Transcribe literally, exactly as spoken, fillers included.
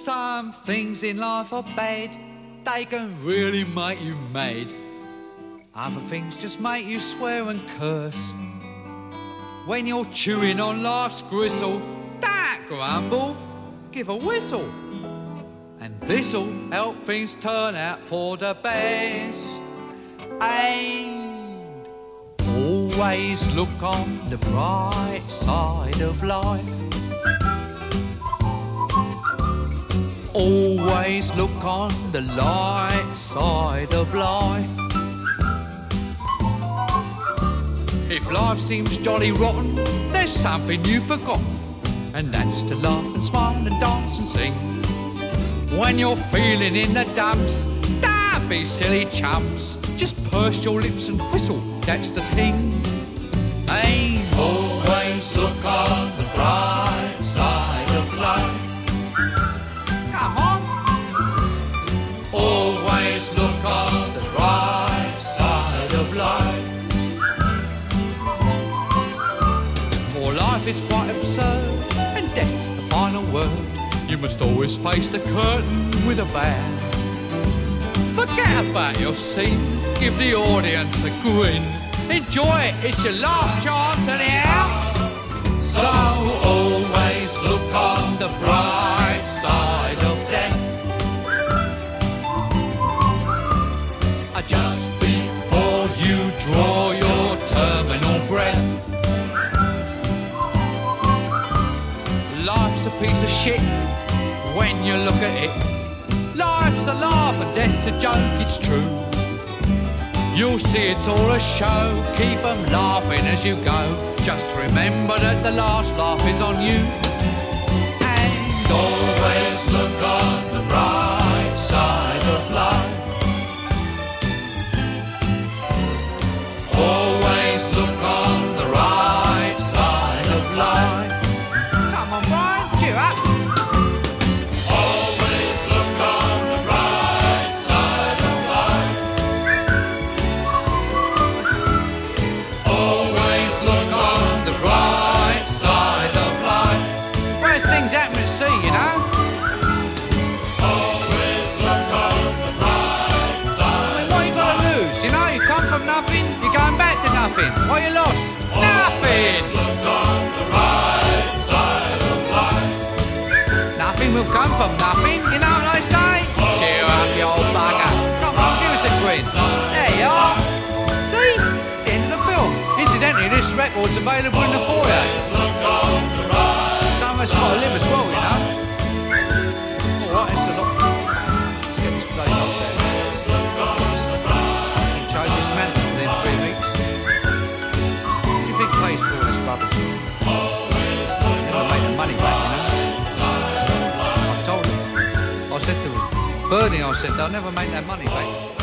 Some things in life are bad, they can really make you mad. Other things just make you swear and curse. When you're chewing on life's gristle, don't grumble, give a whistle. And this'll help things turn out for the best. And always look on the bright side of life. Always look on the light side of life. If life seems jolly rotten, there's something you've forgotten, and that's to laugh and smile and dance and sing. When you're feeling in the dumps, don't be silly chumps. Just purse your lips and whistle, that's the thing. Hey, always look on the bright side of life. Come on. Always look on the bright side of life. For life is quite absurd, and death's the final word. You must always face the curtain with a bow. Forget about your scene, give the audience a grin. Enjoy it, it's your last chance anyhow. So always look on the bright side of death. Just before you draw your terminal breath. Life's a piece of shit when you look at it. Life's a laugh and death's a joke, it's true. You'll see it's all a show, keep 'em laughing as you go. Just remember that the last laugh is on you. And always look on the bright side of life. Always look on the right side of life. Come on, Brian, cheer up. Always look on the right side of life. Always look on the right side of life. Worst things happen at sea, you know. Always look on the right side. I mean, what you got to lose? You know, you come from nothing, you're going back to nothing. What you lost? Nothing. Look on the right side of life. Nothing will come from nothing, you know what I say? Cheer up, you old bugger. Come on, give us a quiz. There you are. See? It's the end of the film. Incidentally, this record's available in the foyer. Some of us got to live as well, you know. Alright, it's a lot. Let's get this place up there. Change this mantle within three weeks. What do you think pays for all this rubbish? Never make the money back, you know. I told him. I said to him, Bernie, I said, they'll never make that money back.